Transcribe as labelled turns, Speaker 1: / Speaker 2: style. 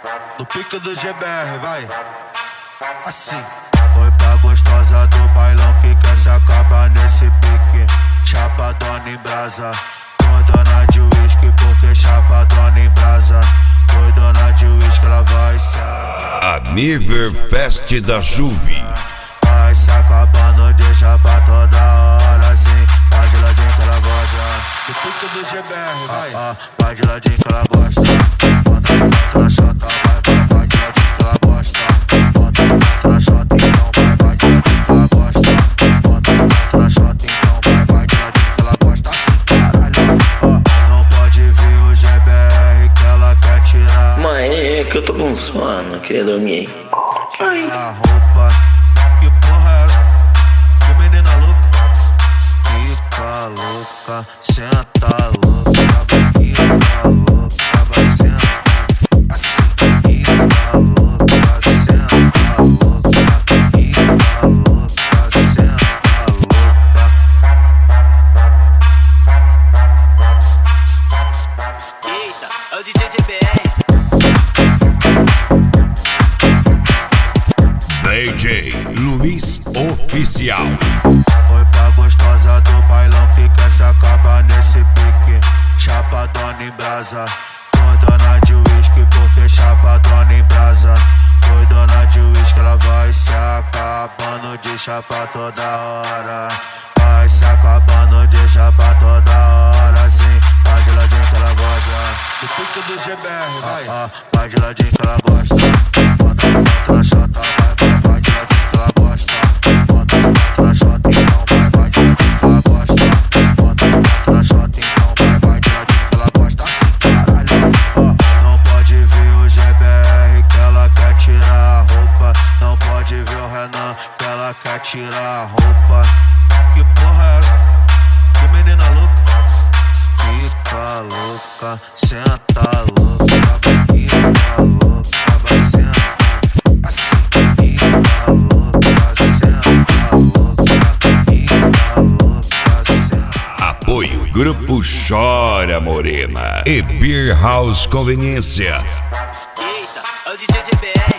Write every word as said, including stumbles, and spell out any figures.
Speaker 1: No pique do G B R, vai. Assim. Foi pra gostosa do bailão que quer se acabar nesse pique. Chapadona em brasa, foi dona de uísque, porque chapadona em brasa. Foi dona de uísque, ela vai se
Speaker 2: A Niver Fest da Juve.
Speaker 1: Vai se acabando, deixa pra toda hora assim. Vai de ladinho que ela gosta. Do pique do G B R, vai. Ah, ah, vai de ladinho que ela gosta. Bota de quatro na chota, vai, vai, vai de ladinho que ela gosta. Bota de quatro na chota, então vai, vai de ladinho que ela gosta. Bota de quatro na chota, então vai, vai de ladinho que ela gosta. Assim, caralho, ó, não pode vir o G B R que ela quer tirar.
Speaker 3: Mãe, é que eu tô com sono, queria dormir. Ai.
Speaker 1: A roupa, que porra é essa? Que menina louca. Fica louca, senta louca, fica louca, vai sentar. Assim, fica louca, senta louca, fica louca, senta louca.
Speaker 4: Eita, é o D J G B R.
Speaker 2: D J Luiz Oficial.
Speaker 1: Foi pra gostosa do bailão que quer se acabar nesse pique. Chapadona em brasa, foi dona de uísque, porque chapadona em brasa. Foi dona de uísque, ela vai se acabando de chapa toda hora. Vai se acabando de chapa toda hora, sim. Vai de ladinho que ela gosta. Do pique do G B R, vai. Ah, ah, vai de ladinho que ela gosta. Bota de quatro na chota, vai, vai, vai de ladinho que ela gosta. Bota de quatro na chota, então vai, vai de ladinho que ela gosta. Bota de quatro na chota, então vai, vai de ladinho que ela gosta. Assim, caralho, ó, não pode vir o G B R que ela quer tirar a roupa. Não pode ver o Renan que ela quer tirar a roupa. Que porra é essa? Que menina louca. Fica louca, senta louca, fica louca, vai sentar. Assim, fica louca, senta louca, fica louca, senta.
Speaker 2: Apoio Grupo Chora Morena e Beer House Conveniência.
Speaker 4: Eita, é o D J G B R.